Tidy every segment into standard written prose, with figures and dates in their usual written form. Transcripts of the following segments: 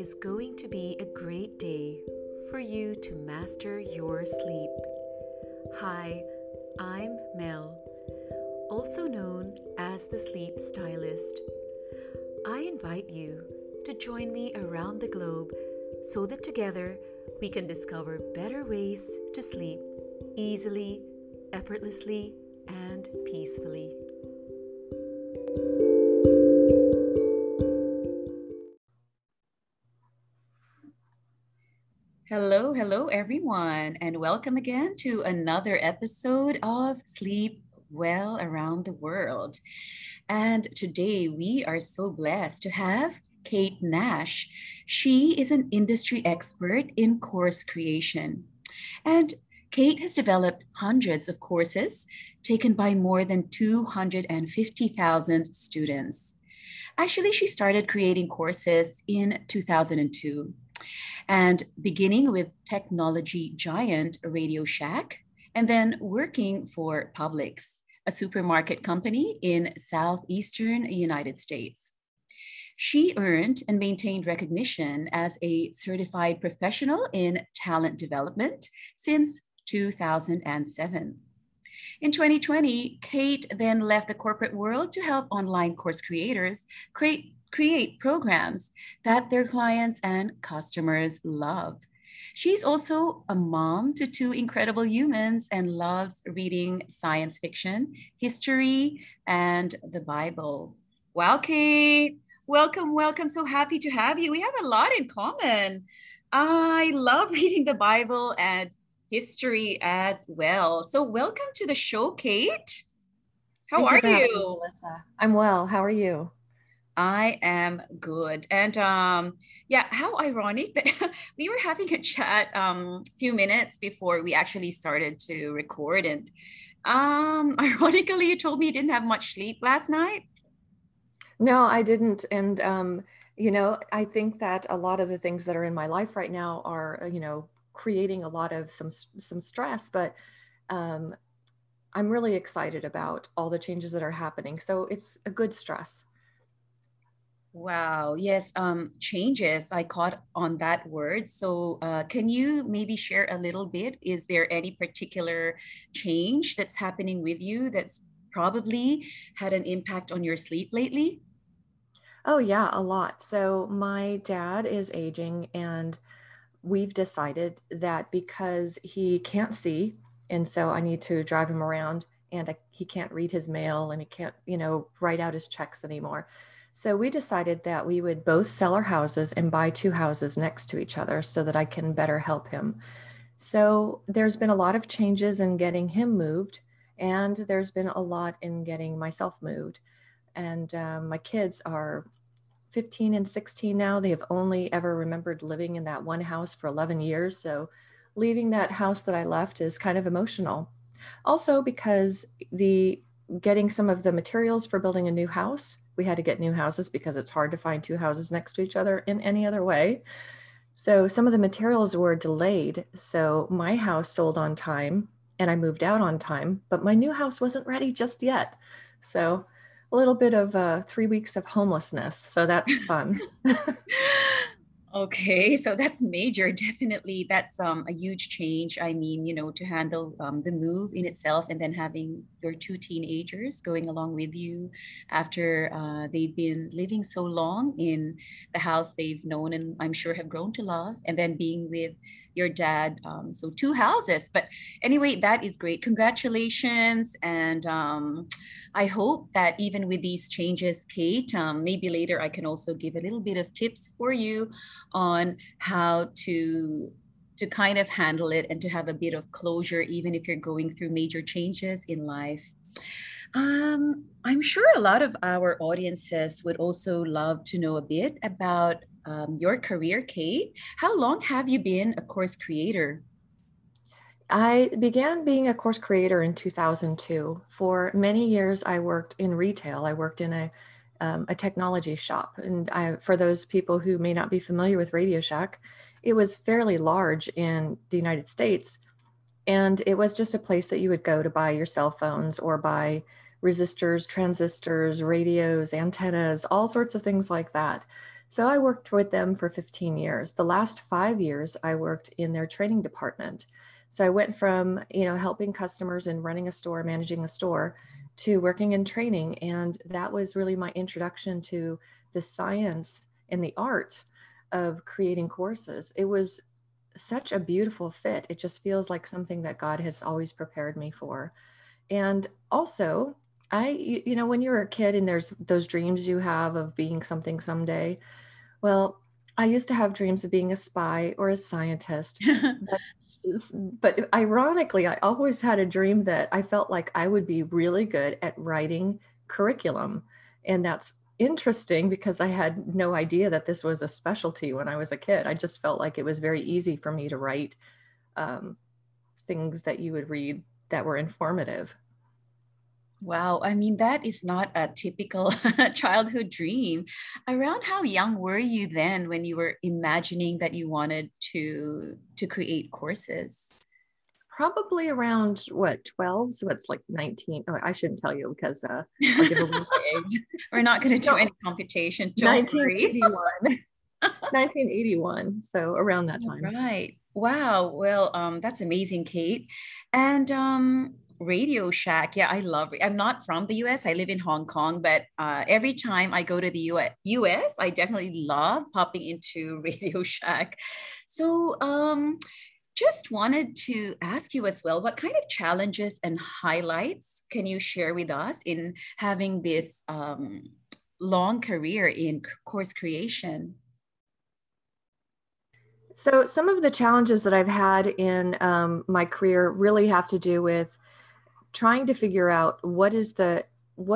is going to be a great day for you to master your sleep. Hi, I'm Mel, also known as the Sleep Stylist. I invite you to join me around the globe so that together we can discover better ways to sleep easily, effortlessly, and peacefully. Hello, everyone, and welcome again to another episode of Sleep Well Around the World. And today we are so blessed to have Kate Nash. She is an industry expert in course creation. And Kate has developed hundreds of courses taken by more than 250,000 students. Actually, she started creating courses in 2002 and beginning with technology giant Radio Shack, and then working for Publix, a supermarket company in southeastern United States. She earned and maintained recognition as a certified professional in talent development since 2007. In 2020, Kate then left the corporate world to help online course creators create programs that their clients and customers love. She's also a mom to two incredible humans and loves reading science fiction, history, and the Bible. Wow, Kate. Welcome. So happy to have you. We have a lot in common. I love reading the Bible and history as well. So, welcome to the show, Kate. How Thank you are for having me, you? Melissa. I'm well. How are you? I am good. And yeah, how ironic that we were having a chat a few minutes before we actually started to record. And ironically, you told me you didn't have much sleep last night. No, I didn't. And, I think that a lot of the things that are in my life right now are, creating a lot of some stress, but um, I'm really excited about all the changes that are happening. So it's a good stress. Wow. Yes. Changes. I caught on that word. So, can you maybe share a little bit? Is there any particular change that's happening with you that's probably had an impact on your sleep lately? Oh, yeah, a lot. So my dad is aging, and we've decided that because he can't see, and so I need to drive him around, and he can't read his mail and he can't, write out his checks anymore. So we decided that we would both sell our houses and buy two houses next to each other so that I can better help him. So there's been a lot of changes in getting him moved, and there's been a lot in getting myself moved. And my kids are 15 and 16 now. They have only ever remembered living in that one house for 11 years. So leaving that house that I left is kind of emotional. Also because the getting some of the materials for building a new house, we had to get new houses because it's hard to find two houses next to each other in any other way. So some of the materials were delayed. So my house sold on time and I moved out on time, but my new house wasn't ready just yet. So a little bit of 3 weeks of homelessness. So that's fun. Okay, so that's major. Definitely, that's a huge change. I mean, to handle the move in itself, and then having your two teenagers going along with you after they've been living so long in the house they've known and I'm sure have grown to love, and then being with your dad. So two houses. But anyway, that is great. Congratulations, and I hope that even with these changes, Kate, maybe later I can also give a little bit of tips for you on how to kind of handle it and to have a bit of closure even if you're going through major changes in life. I'm sure a lot of our audiences would also love to know a bit about your career, Kate. How long have you been a course creator? I began being a course creator in 2002. For many years, I worked in retail. I worked in a technology shop. And for those people who may not be familiar with Radio Shack, it was fairly large in the United States. And it was just a place that you would go to buy your cell phones or buy resistors, transistors, radios, antennas, all sorts of things like that. So I worked with them for 15 years. The last 5 years, I worked in their training department. So I went from, helping customers and running a store, managing a store, to working in training. And that was really my introduction to the science and the art of creating courses. It was such a beautiful fit. It just feels like something that God has always prepared me for. And also, when you're a kid and there's those dreams you have of being something someday, well, I used to have dreams of being a spy or a scientist, but, but ironically, I always had a dream that I felt like I would be really good at writing curriculum. And that's interesting because I had no idea that this was a specialty when I was a kid. I just felt like it was very easy for me to write things that you would read that were informative. Wow, I mean, that is not a typical childhood dream. Around how young were you then when you were imagining that you wanted to create courses? Probably around what, 12? So it's like 19. Oh, I shouldn't tell you because I'll give away my age. We're not going to do No, any computation. Don't worry. 1981. 1981. So around that time. Right. Wow. Well, that's amazing, Kate. And Radio Shack. Yeah, I love it. I'm not from the US. I live in Hong Kong, but every time I go to the US, I definitely love popping into Radio Shack. So, just wanted to ask you as well, what kind of challenges and highlights can you share with us in having this long career in course creation? So some of the challenges that I've had in my career really have to do with trying to figure out what is the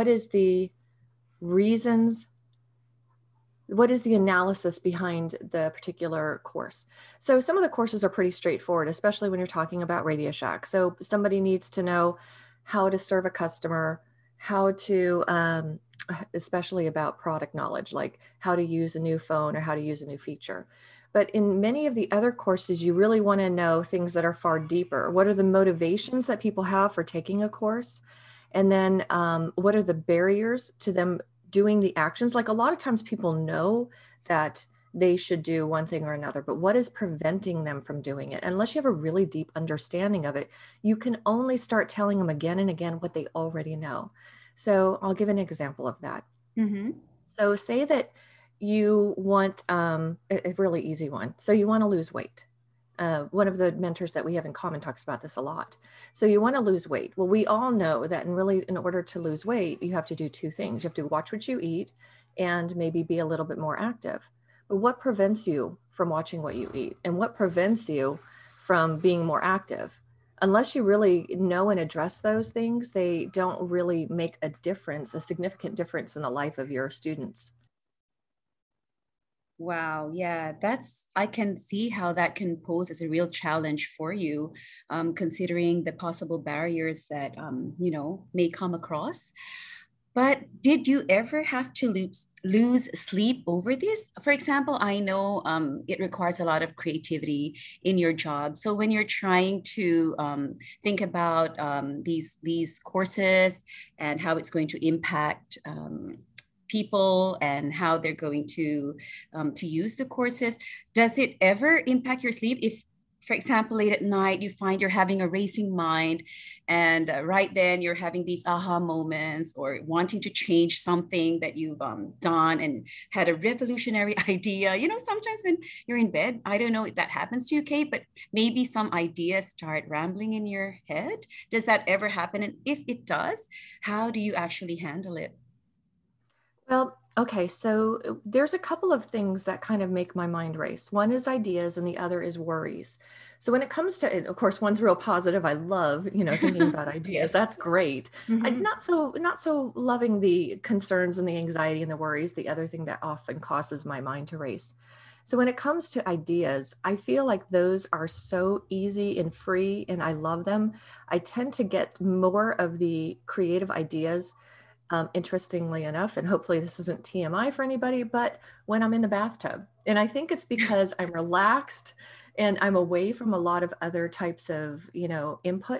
reasons, what is the analysis behind the particular course. So some of the courses are pretty straightforward, especially when you're talking about Radio Shack. So somebody needs to know how to serve a customer, how to, especially about product knowledge, like how to use a new phone or how to use a new feature. But in many of the other courses, you really want to know things that are far deeper. What are the motivations that people have for taking a course? And then what are the barriers to them doing the actions? Like a lot of times people know that they should do one thing or another, but what is preventing them from doing it? Unless you have a really deep understanding of it, you can only start telling them again and again what they already know. So I'll give an example of that. Mm-hmm. So say that you want a really easy one. So you want to lose weight. One of the mentors that we have in common talks about this a lot. So you want to lose weight. Well, we all know that in order to lose weight, you have to do two things. You have to watch what you eat and maybe be a little bit more active. But what prevents you from watching what you eat? And what prevents you from being more active? Unless you really know and address those things, they don't really make a difference, a significant difference in the life of your students. Wow, yeah, I can see how that can pose as a real challenge for you, considering the possible barriers that, may come across. But did you ever have to lose sleep over this? For example, I know it requires a lot of creativity in your job. So when you're trying to think about these courses and how it's going to impact people and how they're going to use the courses, does it ever impact your sleep? If, for example, late at night, you find you're having a racing mind and right then you're having these aha moments or wanting to change something that you've done and had a revolutionary idea. Sometimes when you're in bed, I don't know if that happens to you, Kate, but maybe some ideas start rambling in your head. Does that ever happen? And if it does, how do you actually handle it? Well, okay, so there's a couple of things that kind of make my mind race. One is ideas and the other is worries. So when it comes to, of course, one's real positive. I love, thinking about ideas. Yes. That's great. Mm-hmm. I'm not so loving the concerns and the anxiety and the worries, the other thing that often causes my mind to race. So when it comes to ideas, I feel like those are so easy and free and I love them. I tend to get more of the creative ideas, interestingly enough, and hopefully this isn't TMI for anybody, but when I'm in the bathtub. And I think it's because I'm relaxed and I'm away from a lot of other types of, input.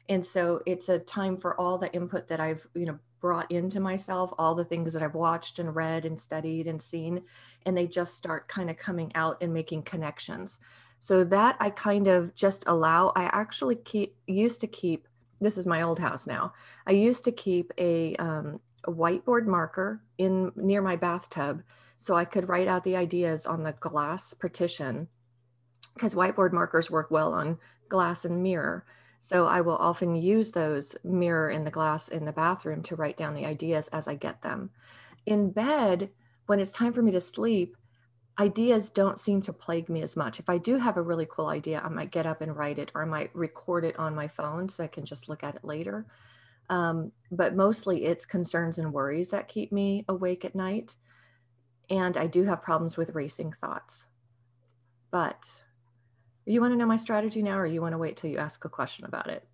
And so it's a time for all the input that I've, brought into myself, all the things that I've watched and read and studied and seen, and they just start kind of coming out and making connections. So that I kind of just allow. I actually used to keep, this is my old house now. I used to keep a whiteboard marker in near my bathtub so I could write out the ideas on the glass partition, because whiteboard markers work well on glass and mirror. So I will often use those mirror in the glass in the bathroom to write down the ideas as I get them. In bed, when it's time for me to sleep, ideas don't seem to plague me as much. If I do have a really cool idea, I might get up and write it, or I might record it on my phone so I can just look at it later. But mostly it's concerns and worries that keep me awake at night. And I do have problems with racing thoughts. But you want to know my strategy now, or you want to wait till you ask a question about it?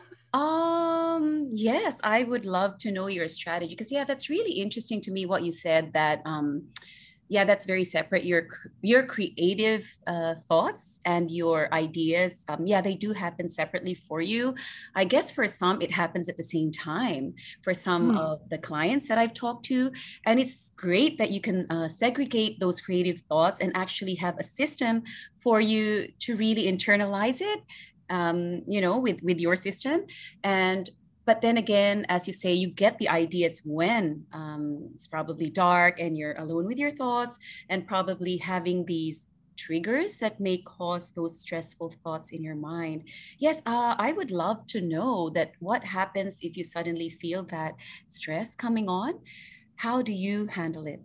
Yes, I would love to know your strategy, because that's really interesting to me what you said, that that's very separate. Your creative thoughts and your ideas, they do happen separately for you. I guess for some it happens at the same time for some of the clients that I've talked to, and it's great that you can segregate those creative thoughts and actually have a system for you to really internalize it, with your system. But then again, as you say, you get the ideas when it's probably dark and you're alone with your thoughts, and probably having these triggers that may cause those stressful thoughts in your mind. Yes, I would love to know that what happens if you suddenly feel that stress coming on. How do you handle it?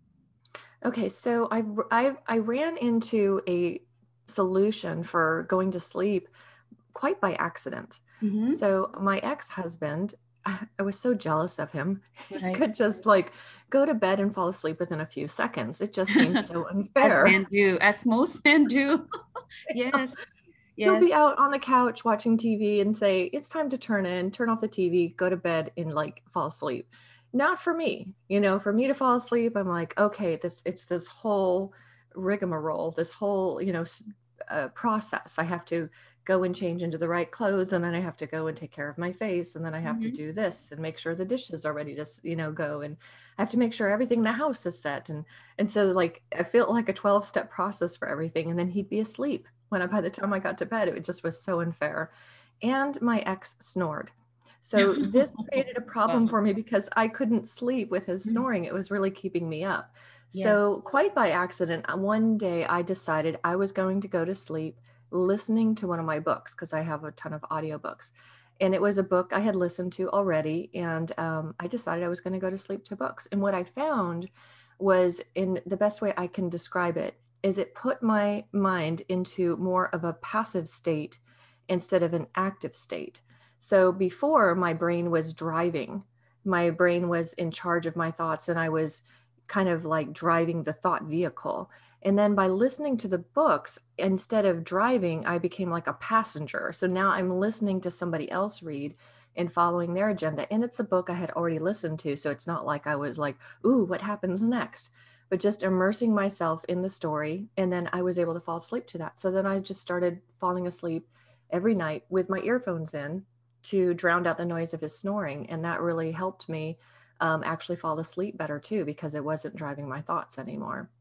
Okay, so I ran into a solution for going to sleep quite by accident. Mm-hmm. So my ex-husband, I was so jealous of him. Right. He could just like go to bed and fall asleep within a few seconds. It just seems so unfair. As men do, as most men do. Yes. He'll be out on the couch watching TV and say, it's time to turn off the TV, go to bed, and like fall asleep. Not for me. For me to fall asleep, I'm like, okay, it's this whole rigmarole, this whole, process. I have to go and change into the right clothes, and then I have to go and take care of my face, and then I have to do this and make sure the dishes are ready to go, and I have to make sure everything in the house is set, and so like I feel like a 12-step process for everything, and then he'd be asleep by the time I got to bed. It just was so unfair. And my ex snored. So this created a problem for me because I couldn't sleep with his snoring. It was really keeping me up. So quite by accident, one day I decided I was going to go to sleep listening to one of my books, because I have a ton of audiobooks. And it was a book I had listened to already. And I decided I was going to go to sleep to books. And what I found was, in the best way I can describe it, is it put my mind into more of a passive state instead of an active state. So before, my brain was driving. My brain was in charge of my thoughts, and I was kind of like driving the thought vehicle. And then by listening to the books, instead of driving, I became like a passenger. So now I'm listening to somebody else read and following their agenda. And it's a book I had already listened to. So it's not like I was like, ooh, what happens next? But just immersing myself in the story. And then I was able to fall asleep to that. So then I just started falling asleep every night with my earphones in to drown out the noise of his snoring. And that really helped me actually fall asleep better too, because it wasn't driving my thoughts anymore.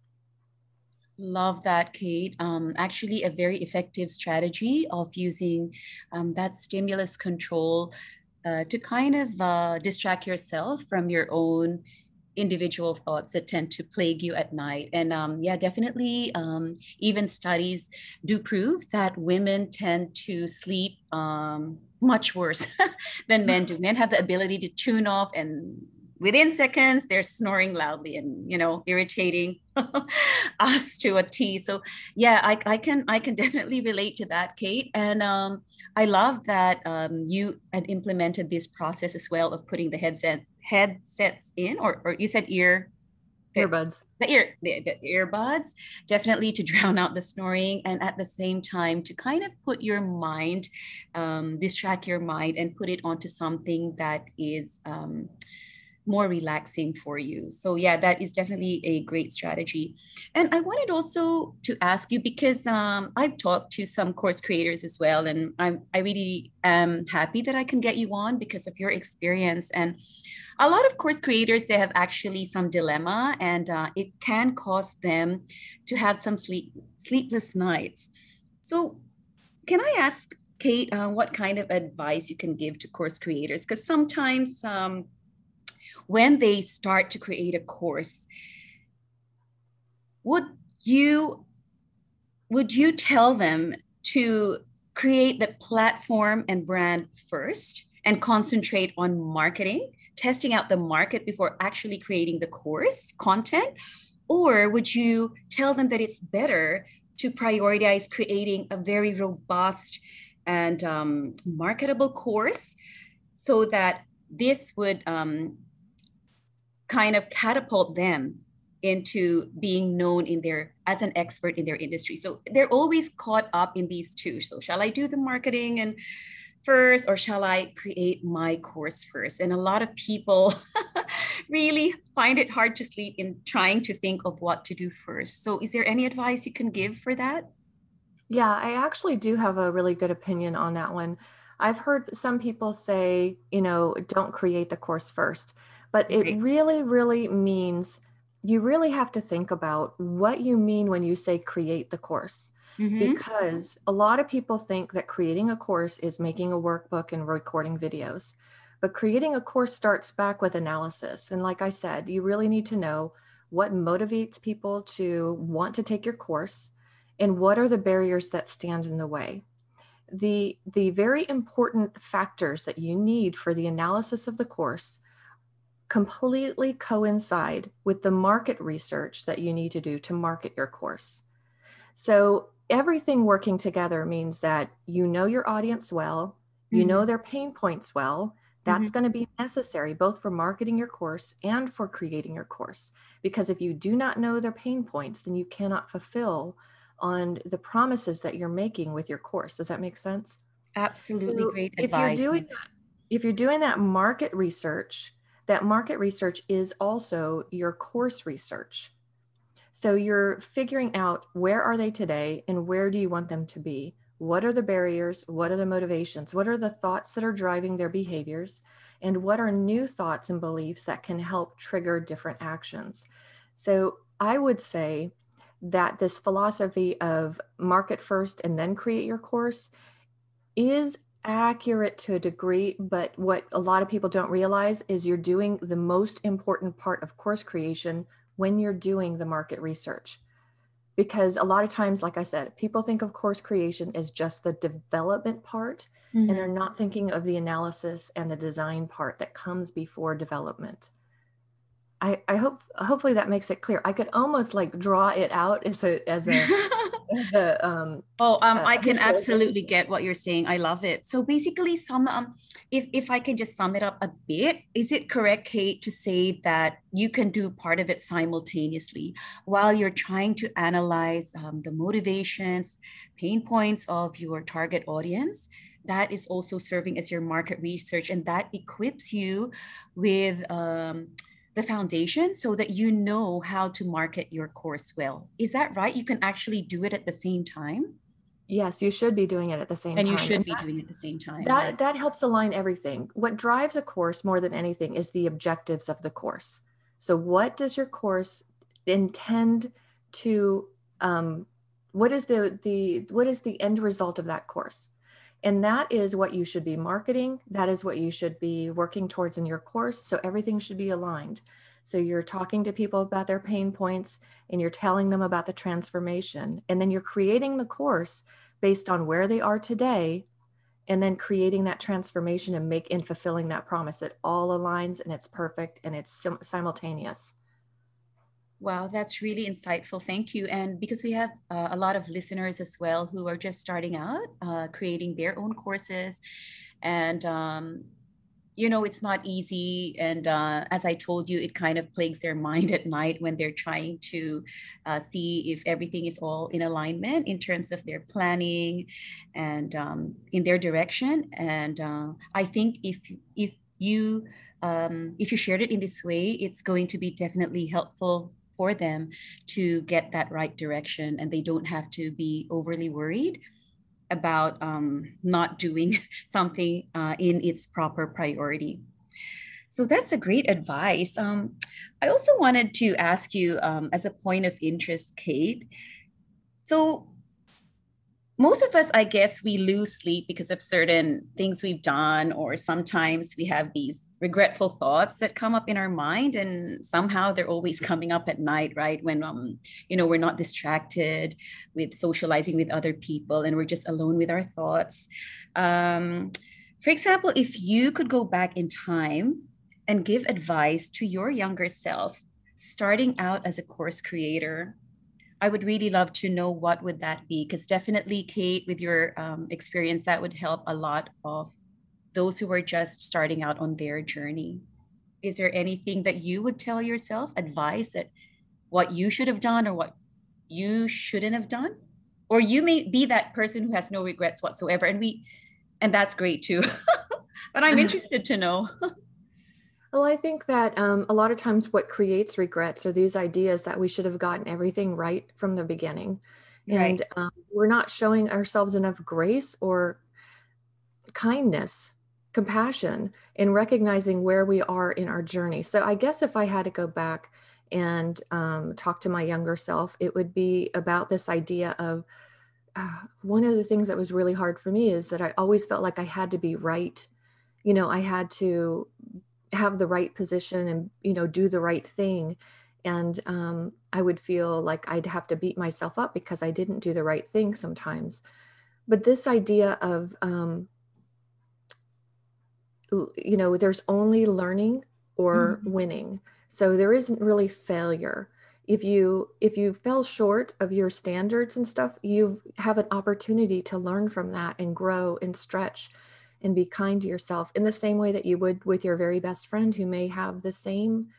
Love that, Kate. Actually, a very effective strategy of using that stimulus control to kind of distract yourself from your own individual thoughts that tend to plague you at night. And definitely, even studies do prove that women tend to sleep much worse than men do. Men have the ability to tune off, and within seconds they're snoring loudly and irritating us to a T. So I can definitely relate to that, Kate. And I love that you had implemented this process as well of putting the headsets in, or you said earbuds. The earbuds, definitely to drown out the snoring, and at the same time to kind of put your mind, distract your mind, and put it onto something that is more relaxing for you. So yeah, that is definitely a great strategy. And I wanted also to ask you, because I've talked to some course creators as well, and I really am happy that I can get you on because of your experience. And a lot of course creators, they have actually some dilemma, and it can cause them to have some sleepless nights. So can I ask, Kate, what kind of advice you can give to course creators? Because sometimes when they start to create a course, would you tell them to create the platform and brand first and concentrate on marketing, testing out the market before actually creating the course content? Or would you tell them that it's better to prioritize creating a very robust and marketable course, so that this would kind of catapult them into being known in their as an expert in their industry? So they're always caught up in these two. So shall I do the marketing and first, or shall I create my course first? And a lot of people really find it hard to sleep in trying to think of what to do first. So is there any advice you can give for that? Yeah, I actually do have a really good opinion on that one. I've heard some people say, don't create the course first, but it Right. really, really means you really have to think about what you mean when you say create the course. Mm-hmm. Because a lot of people think that creating a course is making a workbook and recording videos. But creating a course starts back with analysis. And like I said, you really need to know what motivates people to want to take your course and what are the barriers that stand in the way. The very important factors that you need for the analysis of the course completely coincide with the market research that you need to do to market your course. So everything working together means that you know your audience well, you know Mm-hmm. their pain points well. That's Mm-hmm. going to be necessary both for marketing your course and for creating your course. Because if you do not know their pain points, then you cannot fulfill on the promises that you're making with your course. Does that make sense? Absolutely So great advice. if you're doing that market research is also your course research. So you're figuring out where are they today and where do you want them to be? What are the barriers? What are the motivations? What are the thoughts that are driving their behaviors? And what are new thoughts and beliefs that can help trigger different actions? So I would say that this philosophy of market first and then create your course is accurate to a degree, but what a lot of people don't realize is you're doing the most important part of course creation when you're doing the market research. Because a lot of times, like I said, people think of course creation as just the development part, and they're Mm-hmm. not thinking of the analysis and the design part that comes before development. I hope hopefully that makes it clear. I could almost like draw it out as Oh, I a can visualization. absolutely get what you're saying. I love it. So basically, if I can just sum it up a bit, is it correct, Kate, to say that you can do part of it simultaneously while you're trying to analyze the motivations, pain points of your target audience? That is also serving as your market research, and that equips you with the foundation so that you know how to market your course well. Is that right? You can actually do it at the same time? Yes, you should be doing it at the same And you time. should And be doing it at the same time, right? that helps align everything. What drives a course more than anything is the objectives of the course. So what does your course intend to what is the end result of that course? And that is what you should be marketing. That is what you should be working towards in your course. So everything should be aligned. So you're talking to people about their pain points and you're telling them about the transformation. And then you're creating the course based on where they are today and then creating that transformation and fulfilling that promise. It all aligns and it's perfect and it's simultaneous. Wow, that's really insightful. Thank you. And because we have a lot of listeners as well who are just starting out, creating their own courses, and it's not easy. And as I told you, it kind of plagues their mind at night when they're trying to see if everything is all in alignment in terms of their planning and in their direction. And I think if you, if you shared it in this way, it's going to be definitely helpful for them to get that right direction, and they don't have to be overly worried about not doing something in its proper priority. So that's a great advice. I also wanted to ask you, as a point of interest, Kate. So most of us, I guess, we lose sleep because of certain things we've done, or sometimes we have these regretful thoughts that come up in our mind, and somehow they're always coming up at night, right? When we're not distracted with socializing with other people, and we're just alone with our thoughts. For example, if you could go back in time and give advice to your younger self starting out as a course creator, I would really love to know what would that be, because definitely, Kate, with your experience, that would help a lot of those who are just starting out on their journey. Is there anything that you would tell yourself, advice that what you should have done or what you shouldn't have done? Or you may be that person who has no regrets whatsoever, and that's great too. But I'm interested to know. Well, I think that a lot of times what creates regrets are these ideas that we should have gotten everything right from the beginning. Right. And we're not showing ourselves enough grace or kindness, compassion in recognizing where we are in our journey. So I guess if I had to go back and talk to my younger self, it would be about this idea of one of the things that was really hard for me is that I always felt like I had to be right. I had to have the right position and do the right thing, and I would feel like I'd have to beat myself up because I didn't do the right thing sometimes. But this idea of there's only learning or winning, so there isn't really failure. If you fell short of your standards and stuff, you have an opportunity to learn from that and grow and stretch and be kind to yourself in the same way that you would with your very best friend who may have the same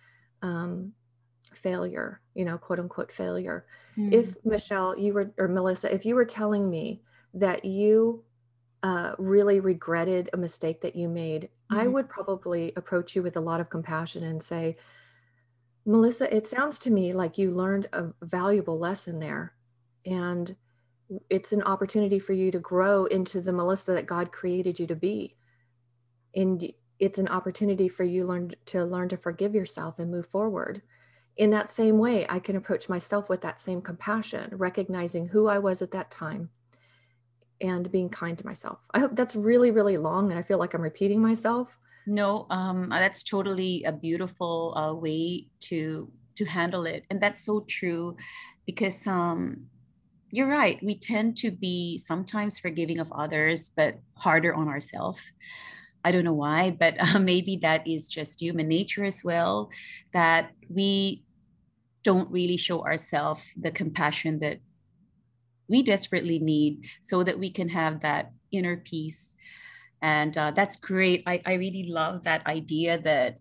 failure, quote unquote failure. If Michelle, or Melissa, if you were telling me that you really regretted a mistake that you made, I would probably approach you with a lot of compassion and say, Melissa, it sounds to me like you learned a valuable lesson there. And it's an opportunity for you to grow into the Melissa that God created you to be. And it's an opportunity for you to learn to forgive yourself and move forward. In that same way, I can approach myself with that same compassion, recognizing who I was at that time and being kind to myself. I hope that's really, really long and I feel like I'm repeating myself. No, that's totally a beautiful way to handle it, and that's so true, because you're right. We tend to be sometimes forgiving of others, but harder on ourselves. I don't know why, but maybe that is just human nature as well, that we don't really show ourselves the compassion that we desperately need so that we can have that inner peace. And that's great. I really love that idea that,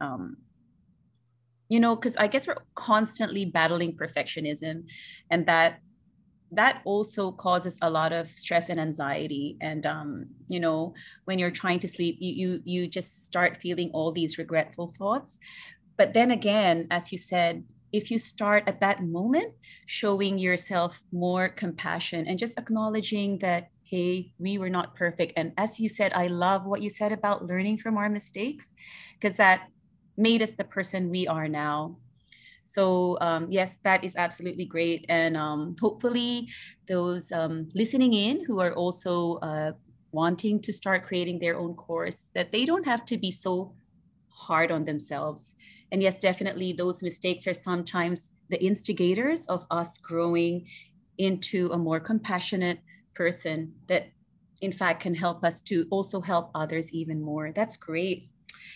because I guess we're constantly battling perfectionism, and that also causes a lot of stress and anxiety. And when you're trying to sleep, you just start feeling all these regretful thoughts. But then again, as you said, if you start at that moment showing yourself more compassion and just acknowledging that, hey, we were not perfect, and as you said, I love what you said about learning from our mistakes, because that made us the person we are now. So yes, that is absolutely great. And hopefully those listening in who are also wanting to start creating their own course, that they don't have to be so hard on themselves. And yes, definitely those mistakes are sometimes the instigators of us growing into a more compassionate person that in fact can help us to also help others even more. That's great.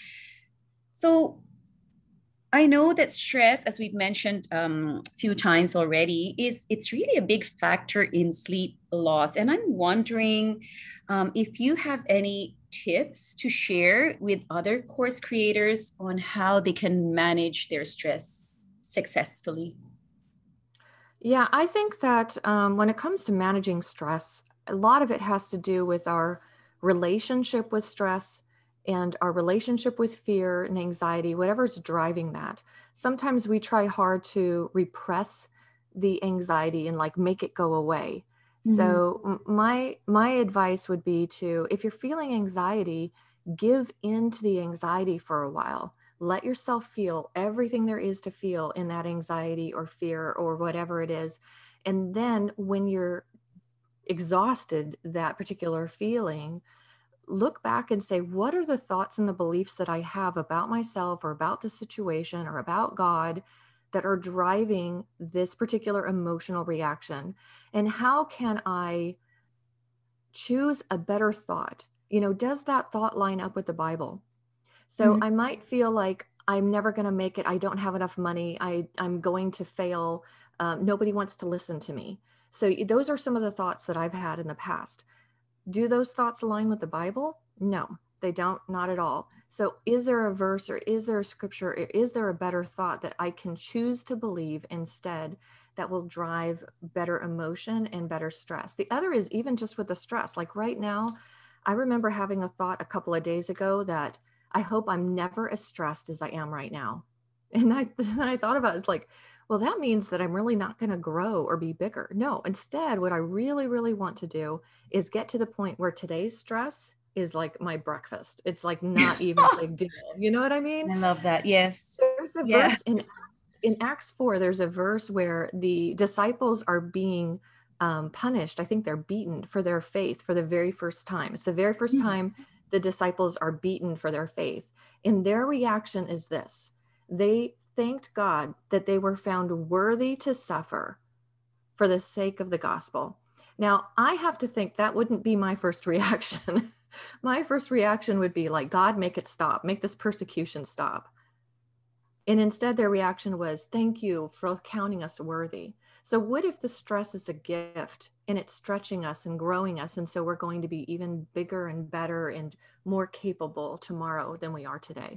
So I know that stress, as we've mentioned a few times already, it's really a big factor in sleep loss. And I'm wondering if you have any tips to share with other course creators on how they can manage their stress successfully. Yeah, I think that when it comes to managing stress, a lot of it has to do with our relationship with stress and our relationship with fear and anxiety, whatever's driving that. Sometimes we try hard to repress the anxiety and like make it go away. So my advice would be to, if you're feeling anxiety, give in to the anxiety for a while. Let yourself feel everything there is to feel in that anxiety or fear or whatever it is. And then when you're exhausted that particular feeling, look back and say, what are the thoughts and the beliefs that I have about myself or about the situation or about God that are driving this particular emotional reaction? And how can I choose a better thought? Does that thought line up with the Bible? So I might feel like I'm never going to make it. I don't have enough money. I'm going to fail. Nobody wants to listen to me. So those are some of the thoughts that I've had in the past. Do those thoughts align with the Bible? No, they don't, not at all. So is there a verse or is there a scripture, or is there a better thought that I can choose to believe instead that will drive better emotion and better stress? The other is even just with the stress, like right now, I remember having a thought a couple of days ago that I hope I'm never as stressed as I am right now. And then I thought about it, it's like, well, that means that I'm really not going to grow or be bigger. No, instead, what I really, really want to do is get to the point where today's stress is like my breakfast. It's like not even a big deal. You know what I mean? I love that. Yes. There's a verse in Acts 4, there's a verse where the disciples are being punished. I think they're beaten for their faith for the very first time. It's the very first time the disciples are beaten for their faith. And their reaction is this: they thanked God that they were found worthy to suffer for the sake of the gospel. Now, I have to think that wouldn't be my first reaction. My first reaction would be like, God, make it stop, make this persecution stop. And instead, their reaction was, thank you for counting us worthy. So what if the stress is a gift and it's stretching us and growing us? And so we're going to be even bigger and better and more capable tomorrow than we are today.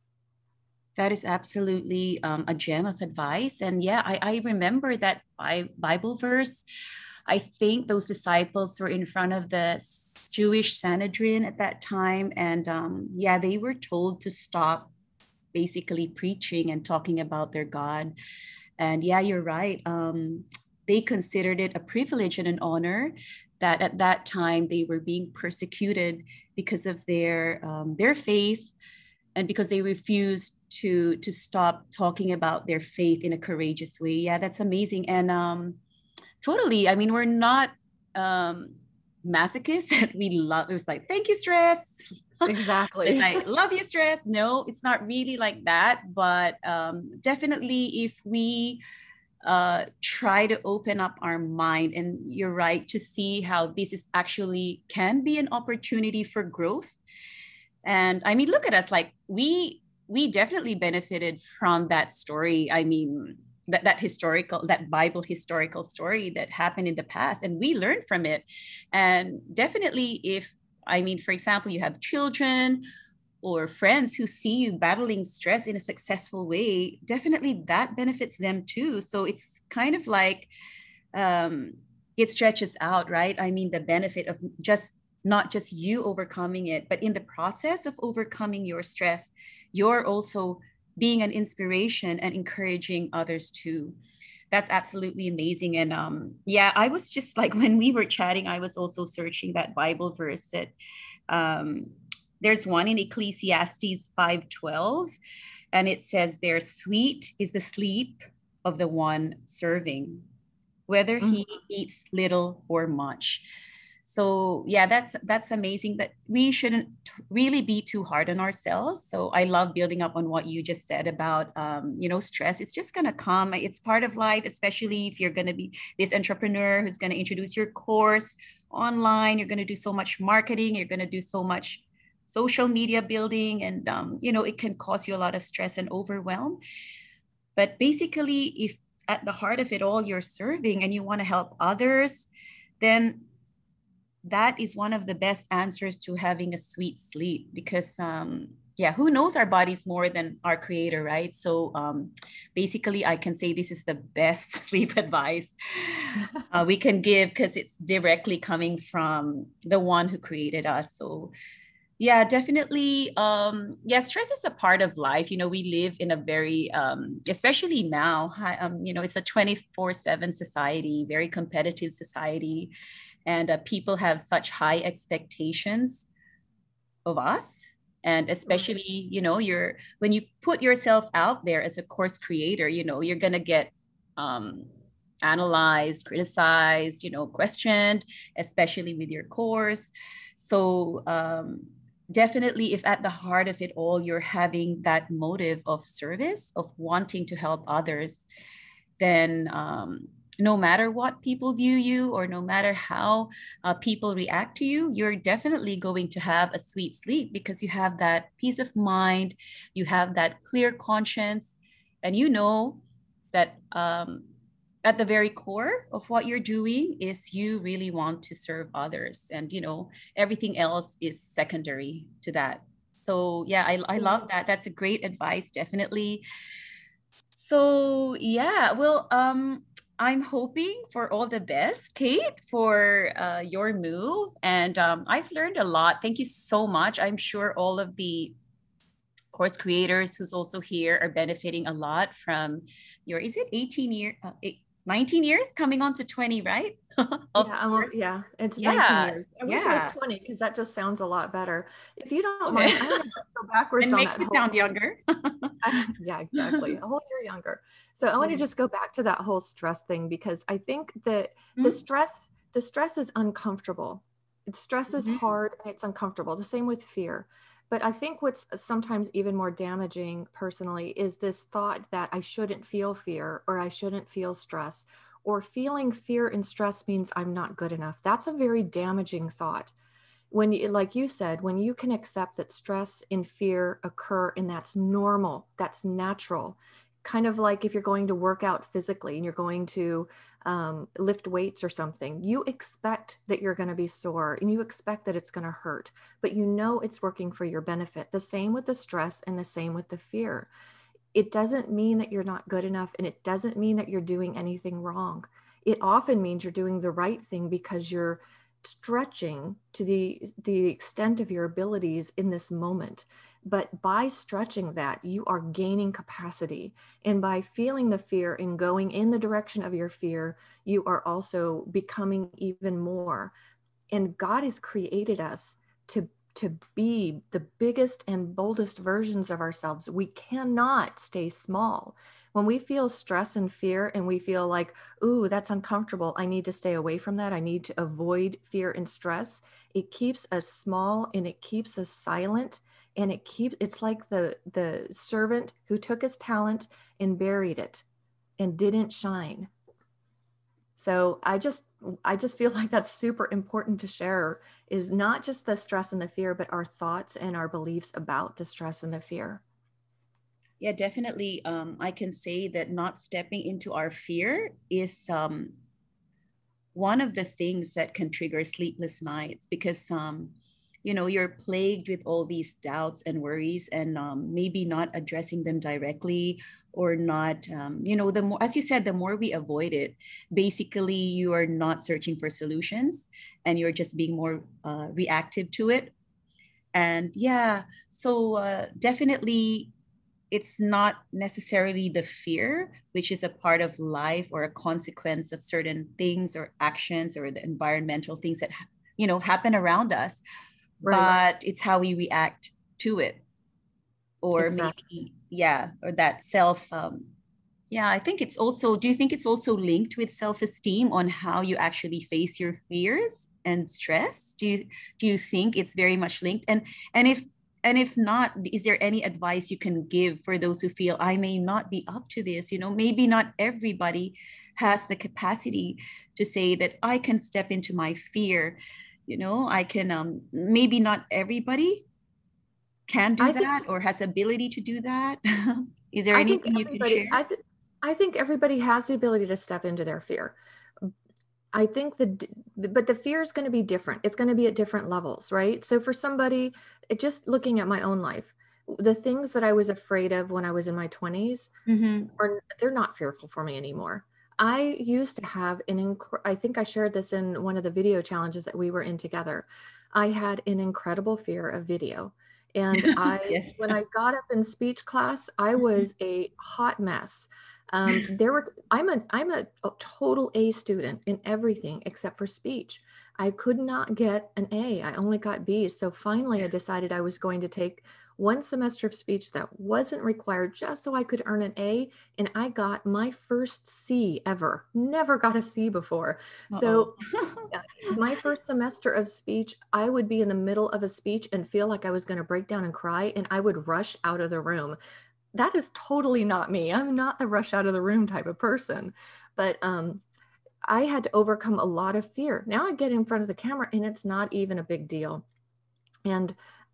That is absolutely a gem of advice. And yeah, I remember that Bible verse. I think those disciples were in front of the Jewish Sanhedrin at that time. And yeah, they were told to stop basically preaching and talking about their God. And yeah, you're right. They considered it a privilege and an honor that at that time they were being persecuted because of their faith, and because they refused to stop talking about their faith in a courageous way. Yeah, that's amazing. And totally, I mean, we're not masochists. We love, it was like, thank you, stress. Exactly. It's like, love you, stress. No, it's not really like that. But definitely if we try to open up our mind, and you're right, to see how this is actually can be an opportunity for growth. And I mean, look at us, like we definitely benefited from that story. I mean, that Bible historical story that happened in the past, and we learned from it. And definitely if, I mean, for example, you have children or friends who see you battling stress in a successful way, definitely that benefits them too. So it's kind of like, it stretches out, right? I mean, the benefit of just not just you overcoming it, but in the process of overcoming your stress, you're also being an inspiration and encouraging others too. That's absolutely amazing. And yeah, I was just like, when we were chatting, I was also searching that Bible verse that there's one in Ecclesiastes 5:12, and it says there, sweet is the sleep of the one serving, whether he eats little or much. So yeah, that's amazing, that we shouldn't really be too hard on ourselves. So I love building up on what you just said about stress. It's just gonna come. It's part of life, especially if you're gonna be this entrepreneur who's gonna introduce your course online. You're gonna do so much marketing. You're gonna do so much social media building, and it can cause you a lot of stress and overwhelm. But basically, if at the heart of it all you're serving and you want to help others, then that is one of the best answers to having a sweet sleep. Because who knows our bodies more than our creator, right? So basically I can say this is the best sleep advice we can give, because it's directly coming from the one who created us. So Yeah, definitely. Yeah, stress is a part of life. We live in a very, especially now, it's a 24/7 society, very competitive society, and people have such high expectations of us. And Right. especially, when you put yourself out there as a course creator, you're gonna get um, analyzed, criticized, questioned, especially with your course. So definitely, if at the heart of it all, you're having that motive of service, of wanting to help others, then no matter what people view you, or no matter how people react to you, you're definitely going to have a sweet sleep because you have that peace of mind, you have that clear conscience, and you know that at the very core of what you're doing is you really want to serve others. And, everything else is secondary to that. So, yeah, I Yeah. love that. That's a great advice, definitely. So yeah, well, I'm hoping for all the best, Kate, for your move, and I've learned a lot. Thank you so much. I'm sure all of the course creators who's also here are benefiting a lot from your. Is it 19 years coming on to 20, right? Of Yeah, course. yeah, it's 19 Yeah, years. I wish it was yeah. 20 because that just sounds a lot better. If you don't Okay, mind, I want to go backwards and on makes that me whole sound younger. yeah, exactly. A whole year younger. So I want to Yeah. just go back to that whole stress thing because I think that Mhm. the stress is uncomfortable. Stress is Mhm. hard and it's uncomfortable. The same with fear. But I think what's sometimes even more damaging personally is this thought that I shouldn't feel fear or I shouldn't feel stress or feeling fear and stress means I'm not good enough. That's a very damaging thought when you, like you said, when you can accept that stress and fear occur and that's normal, that's natural, kind of like if you're going to work out physically and you're going to lift weights or something, you expect that you're going to be sore and you expect that it's going to hurt, but you know it's working for your benefit. The same with the stress and the same with the fear. It doesn't mean that you're not good enough and it doesn't mean that you're doing anything wrong. It often means you're doing the right thing because you're stretching to the extent of your abilities in this moment. But by stretching that, you are gaining capacity. And by feeling the fear and going in the direction of your fear, you are also becoming even more. And God has created us to be the biggest and boldest versions of ourselves. We cannot stay small. When we feel stress and fear and we feel like, ooh, that's uncomfortable, I need to stay away from that, I need to avoid fear and stress, it keeps us small and it keeps us silent. And it's like the servant who took his talent and buried it and didn't shine. So I just feel like that's super important to share, is not just the stress and the fear, but our thoughts and our beliefs about the stress and the fear. Yeah, definitely. I can say that not stepping into our fear is one of the things that can trigger sleepless nights because you're plagued with all these doubts and worries, and maybe not addressing them directly, or not the more, as you said, the more we avoid it, basically you are not searching for solutions, and you're just being more reactive to it. And yeah, so definitely it's not necessarily the fear, which is a part of life or a consequence of certain things or actions or the environmental things that happen around us, Right. but it's how we react to it. Or Exactly. maybe, yeah, or that self yeah, I think it's also, do you think it's also linked with self-esteem on how you actually face your fears and stress? Do you think it's very much linked? And if not, is there any advice you can give for those who feel I may not be up to this? Maybe not everybody has the capacity to say that I can step into my fear. I can maybe not everybody can do I think that or has ability to do that. Is there I think anything you can everybody share? I think everybody has the ability to step into their fear. I think but the fear is going to be different. It's going to be at different levels, right? So for somebody, just looking at my own life, the things that I was afraid of when I was in my 20s, Mm-hmm. or they're not fearful for me anymore. I used to have I think I shared this in one of the video challenges that we were in together. I had an incredible fear of video. And Yes. when I got up in speech class, I was a hot mess. I'm a total A student in everything except for speech. I could not get an A. I only got B's. So finally, I decided I was going to take one semester of speech that wasn't required just so I could earn an A. And I got my first C ever. Never got a C before. Uh-oh. So my first semester of speech, I would be in the middle of a speech and feel like I was going to break down and cry, and I would rush out of the room. That is totally not me. I'm not the rush out of the room type of person. But I had to overcome a lot of fear. Now I get in front of the camera and it's not even a big deal. And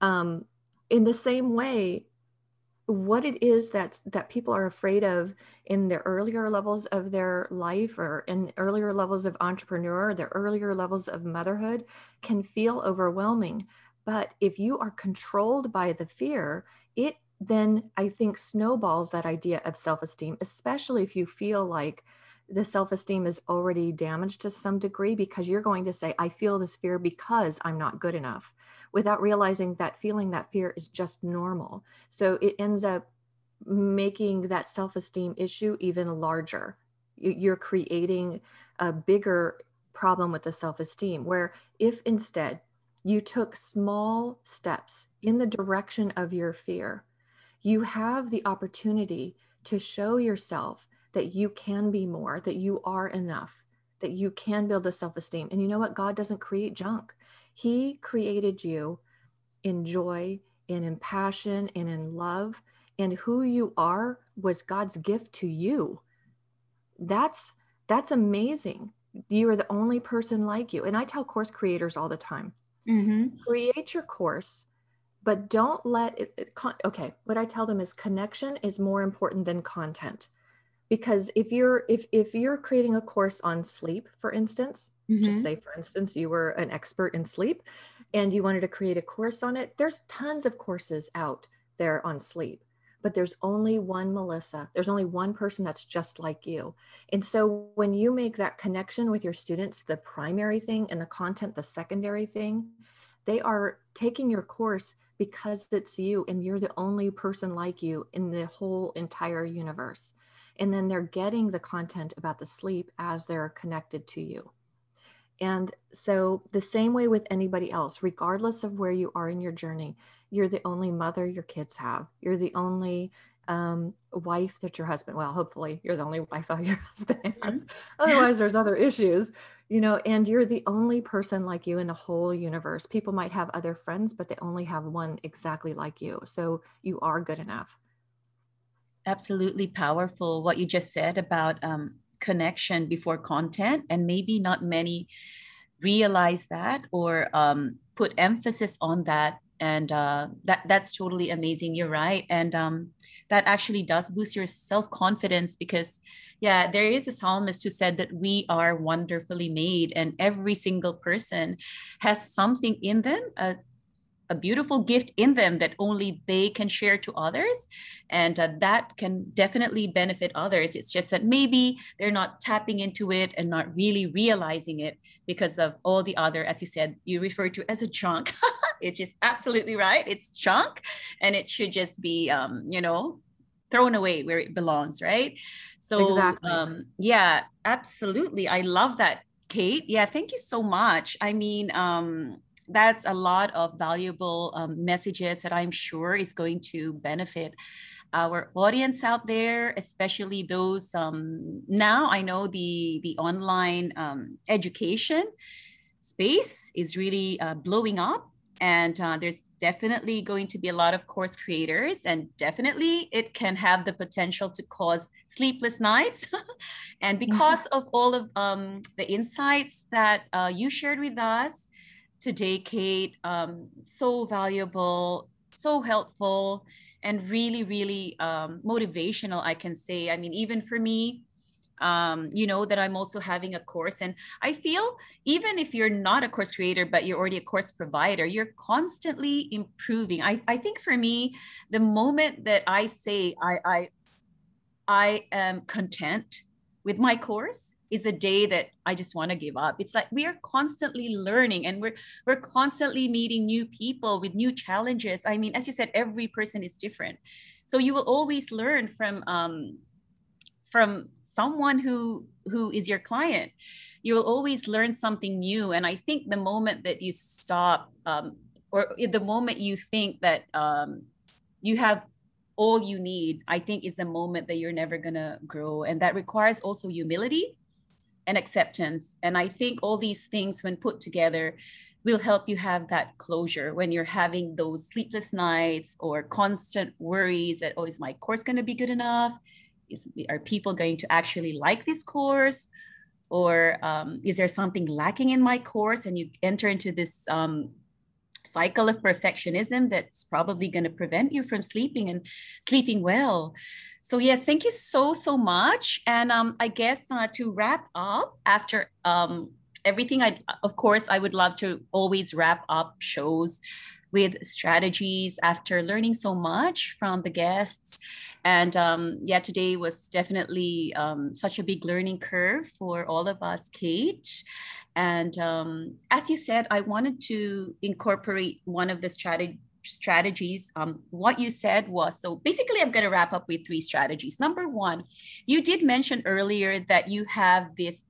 in the same way, what it is that people are afraid of in the earlier levels of their life or in earlier levels of entrepreneur, the earlier levels of motherhood can feel overwhelming. But if you are controlled by the fear, it then I think snowballs that idea of self-esteem, especially if you feel like the self-esteem is already damaged to some degree, because you're going to say, I feel this fear because I'm not good enough, without realizing that feeling that fear is just normal. So it ends up making that self-esteem issue even larger. You're creating a bigger problem with the self-esteem, where if instead you took small steps in the direction of your fear, you have the opportunity to show yourself that you can be more, that you are enough, that you can build a self-esteem. And you know what? God doesn't create junk. He created you in joy and in passion and in love. And who you are was God's gift to you. That's amazing. You are the only person like you. And I tell course creators all the time, create your course, but don't let okay, what I tell them is connection is more important than content. Because if you're creating a course on sleep, for instance, just say, for instance, you were an expert in sleep and you wanted to create a course on it, there's tons of courses out there on sleep, but there's only one Melissa. There's only one person that's just like you. And so when you make that connection with your students, the primary thing, and the content, the secondary thing, they are taking your course because it's you and you're the only person like you in the whole entire universe. And then they're getting the content about the sleep as they're connected to you. And so the same way with anybody else, regardless of where you are in your journey, you're the only mother your kids have. You're the only wife that your husband, well, hopefully you're the only wife your husband has. Otherwise, there's other issues, and you're the only person like you in the whole universe. People might have other friends, but they only have one exactly like you. So you are good enough. Absolutely powerful what you just said about connection before content, and maybe not many realize that or put emphasis on that, and that's totally amazing. You're right. And that actually does boost your self-confidence, because there is a psalmist who said that we are wonderfully made, and every single person has something in them, a beautiful gift in them that only they can share to others, and that can definitely benefit others. It's just that maybe they're not tapping into it and not really realizing it because of all the other, as you said, you refer to as a junk. It's just absolutely right. It's junk, and it should just be thrown away where it belongs, right? So Exactly. Absolutely, I love that, Kate. Thank you so much. I mean, that's a lot of valuable messages that I'm sure is going to benefit our audience out there, especially those now I know the online education space is really blowing up, and there's definitely going to be a lot of course creators, and definitely it can have the potential to cause sleepless nights. And because of all of the insights that you shared with us today, Kate, so valuable, so helpful, and really, really motivational, I can say. I mean, even for me, that I'm also having a course. And I feel even if you're not a course creator, but you're already a course provider, you're constantly improving. I think for me, the moment that I say I am content with my course is a day that I just want to give up. It's like we are constantly learning, and we're constantly meeting new people with new challenges. I mean, as you said, every person is different. So you will always learn from someone who is your client. You will always learn something new. And I think the moment that you stop, or the moment you think that you have all you need, I think is the moment that you're never going to grow. And that requires also humility and acceptance. And I think all these things, when put together, will help you have that closure when you're having those sleepless nights or constant worries that, oh, is my course going to be good enough? Are people going to actually like this course? Or is there something lacking in my course? And you enter into this cycle of perfectionism that's probably going to prevent you from sleeping and sleeping well. So yes, thank you so much. And I guess to wrap up, after everything, of course, I would love to always wrap up shows with strategies after learning so much from the guests. And yeah, today was definitely such a big learning curve for all of us, Kate. And as you said, I wanted to incorporate one of the strategies. What you said was, so basically I'm going to wrap up with 3 strategies. Number 1, you did mention earlier that you have this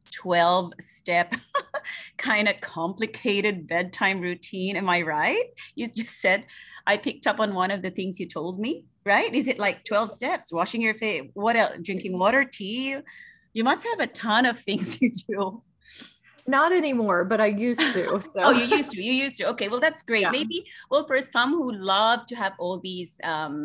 12-step kind of complicated bedtime routine. Am I right? You just said, I picked up on one of the things you told me, right? Is it like 12 steps? Washing your face? What else? Drinking water, tea? You must have a ton of things you do. Not anymore, but I used to. So. Oh, you used to. Okay, well, that's great. Yeah. Maybe, well, for some who love to have all these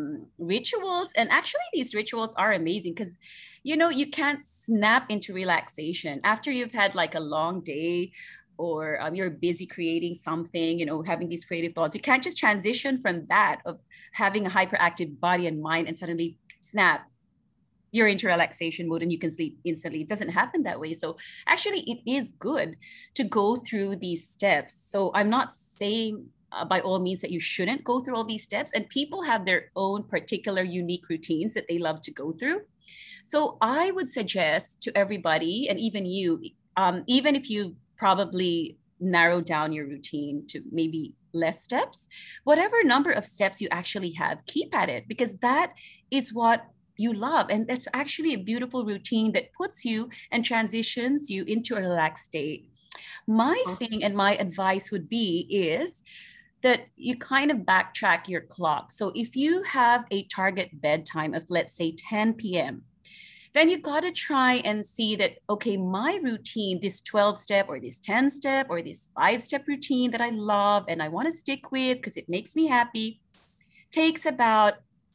rituals, and actually these rituals are amazing because, you know, you can't snap into relaxation after you've had like a long day, or you're busy creating something, you know, having these creative thoughts. You can't just transition from that of having a hyperactive body and mind and suddenly snap, you're into relaxation mode and you can sleep instantly. It doesn't happen that way. So actually it is good to go through these steps. So I'm not saying by all means that you shouldn't go through all these steps, and people have their own particular unique routines that they love to go through. So I would suggest to everybody, and even you, even if you probably narrow down your routine to maybe less steps, whatever number of steps you actually have, keep at it, because that is what you love. And that's actually a beautiful routine that puts you and transitions you into a relaxed state. My thing and my advice would be is that you kind of backtrack your clock. So if you have a target bedtime of, let's say, 10 p.m., then you got to try and see that, okay, my routine, this 12-step or this 10-step or this 5-step routine that I love and I want to stick with because it makes me happy, takes about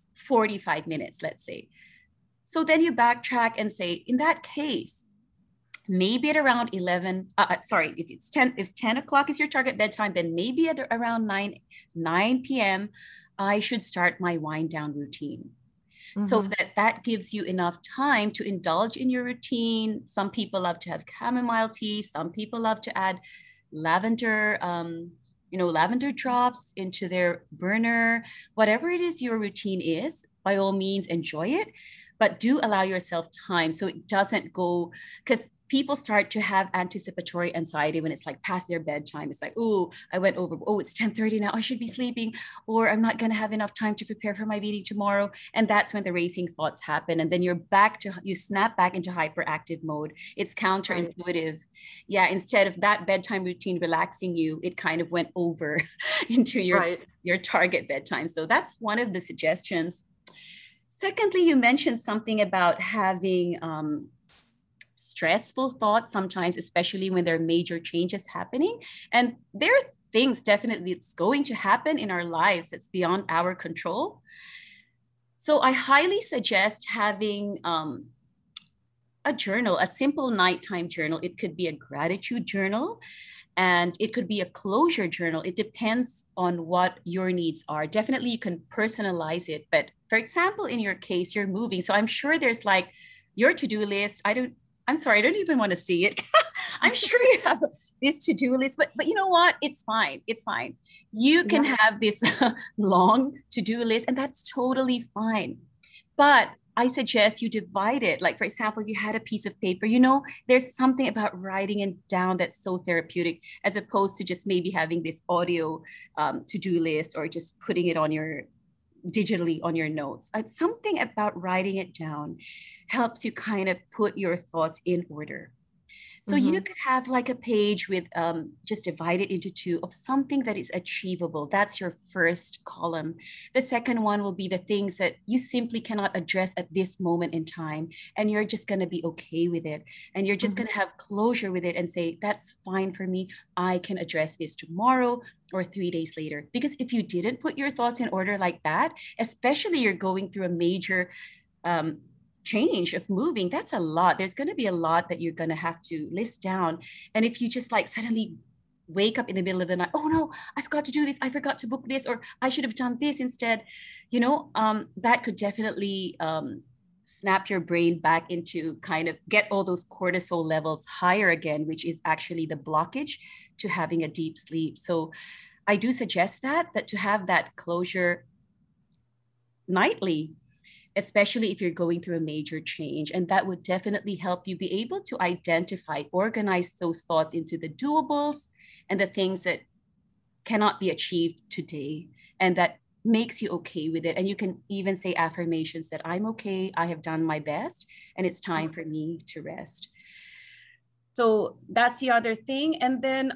45 minutes, let's say. So then you backtrack and say, in that case, maybe at around 11, if 10 o'clock is your target bedtime, then maybe at around 9 p.m., I should start my wind down routine. Mm-hmm. So that gives you enough time to indulge in your routine. Some people love to have chamomile tea. Some people love to add lavender, lavender drops into their burner. Whatever it is your routine is, by all means, enjoy it, but do allow yourself time so it doesn't go, because people start to have anticipatory anxiety when it's like past their bedtime. It's like, oh, I went over, oh, it's 10:30 now, I should be sleeping, or I'm not going to have enough time to prepare for my meeting tomorrow. And that's when the racing thoughts happen. And then you snap back into hyperactive mode. It's counterintuitive. Right. Yeah, instead of that bedtime routine relaxing you, it kind of went over into your target bedtime. So that's one of the suggestions. Secondly, you mentioned something about having stressful thoughts sometimes, especially when there are major changes happening. And there are things definitely that's going to happen in our lives that's beyond our control. So I highly suggest having a journal, a simple nighttime journal. It could be a gratitude journal, and it could be a closure journal. It depends on what your needs are. Definitely you can personalize it. But for example, in your case, you're moving. So I'm sure there's like your to-do list. I'm sorry, I don't even want to see it. I'm sure you have this to-do list, but you know what? It's fine. It's fine. You can have this long to-do list, and that's totally fine. But I suggest you divide it. Like, for example, you had a piece of paper, there's something about writing it down that's so therapeutic, as opposed to just maybe having this audio to-do list, or just putting it on digitally on your notes. Something about writing it down helps you kind of put your thoughts in order. So you could have like a page with just divide it into two of something that is achievable. That's your first column. The second one will be the things that you simply cannot address at this moment in time. And you're just going to be okay with it. And you're just going to have closure with it and say, that's fine for me. I can address this tomorrow or 3 days later. Because if you didn't put your thoughts in order like that, especially you're going through a major change of moving, that's a lot. There's going to be a lot that you're going to have to list down. And if you just like suddenly wake up in the middle of the night, oh no, I forgot to do this, I forgot to book this, or I should have done this instead, that could definitely snap your brain back into kind of get all those cortisol levels higher again, which is actually the blockage to having a deep sleep. So I do suggest that to have that closure nightly, especially if you're going through a major change. And that would definitely help you be able to identify, organize those thoughts into the doables and the things that cannot be achieved today, and that makes you okay with it. And you can even say affirmations that I'm okay, I have done my best, and it's time for me to rest. So that's the other thing. And then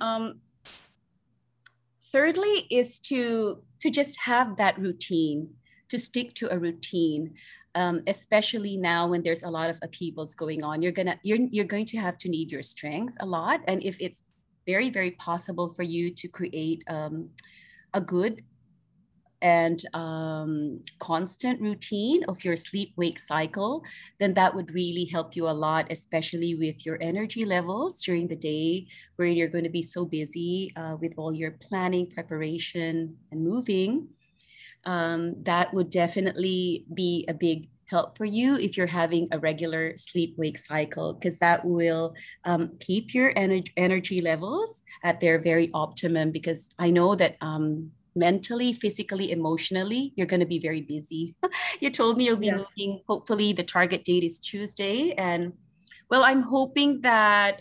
thirdly is to just have that routine, to stick to a routine, especially now when there's a lot of upheavals going on. You're going to have to need your strength a lot. And if it's very, very possible for you to create a good and constant routine of your sleep-wake cycle, then that would really help you a lot, especially with your energy levels during the day, where you're going to be so busy with all your planning, preparation, and moving. That would definitely be a big help for you if you're having a regular sleep-wake cycle, because that will keep your energy levels at their very optimum. Because I know that mentally, physically, emotionally, you're going to be very busy. You told me you'll be moving. Hopefully the target date is Tuesday. And well, I'm hoping that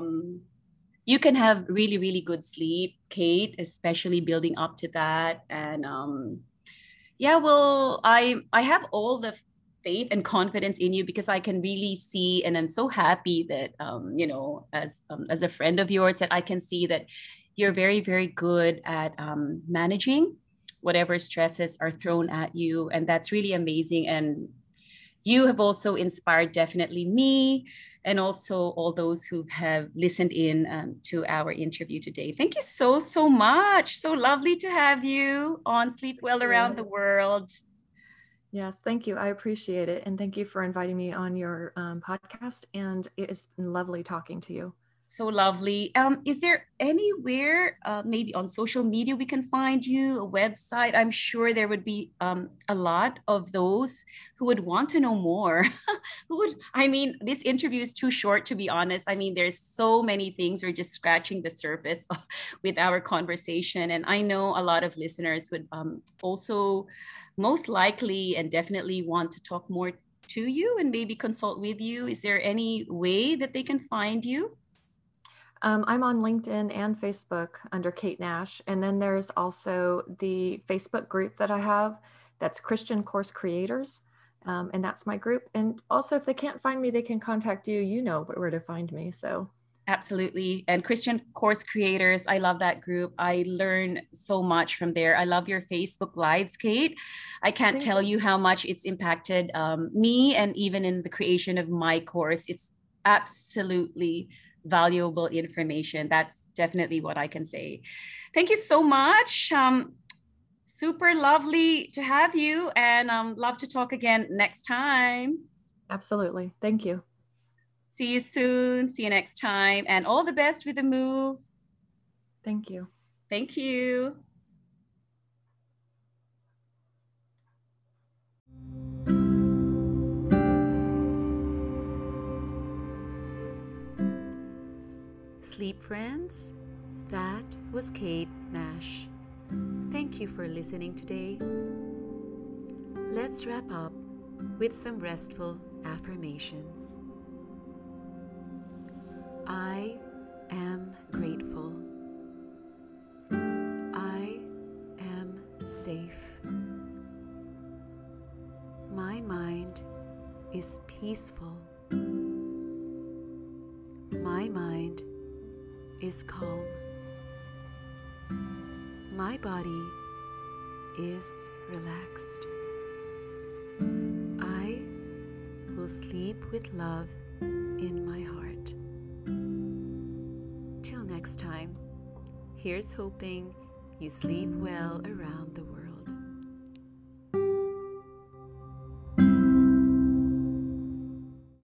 you can have really, really good sleep, Kate, especially building up to that. And well, I have all the faith and confidence in you, because I can really see, and I'm so happy that as a friend of yours, that I can see that you're very, very good at managing whatever stresses are thrown at you, and that's really amazing. And you have also inspired definitely me, and also all those who have listened in to our interview today. Thank you so, so much. So lovely to have you on Sleep Well Around the World. Yes, thank you. I appreciate it. And thank you for inviting me on your podcast. And it has been lovely talking to you. So lovely. Is there anywhere, maybe on social media, we can find you, a website? I'm sure there would be a lot of those who would want to know more. This interview is too short, to be honest. I mean, there's so many things. We're just scratching the surface with our conversation. And I know a lot of listeners would also most likely and definitely want to talk more to you and maybe consult with you. Is there any way that they can find you? I'm on LinkedIn and Facebook under Kate Nash. And then there's also the Facebook group that I have that's Christian Course Creators. And that's my group. And also, if they can't find me, they can contact you. You know where to find me. So absolutely. And Christian Course Creators, I love that group. I learn so much from there. I love your Facebook Lives, Kate. I can't tell you how much it's impacted me, and even in the creation of my course. It's absolutely valuable information. That's definitely what I can say. Thank you so much. Super lovely to have you, and love to talk again next time. Absolutely. Thank you. See you soon. See you next time, and all the best with the move. Thank you. Thank you. Sleep friends, that was Kate Nash. Thank you for listening today. Let's wrap up with some restful affirmations. I am grateful. I am safe. My mind is peaceful. My mind is calm. My body is relaxed. I will sleep with love in my heart. Till next time, here's hoping you sleep well around the world.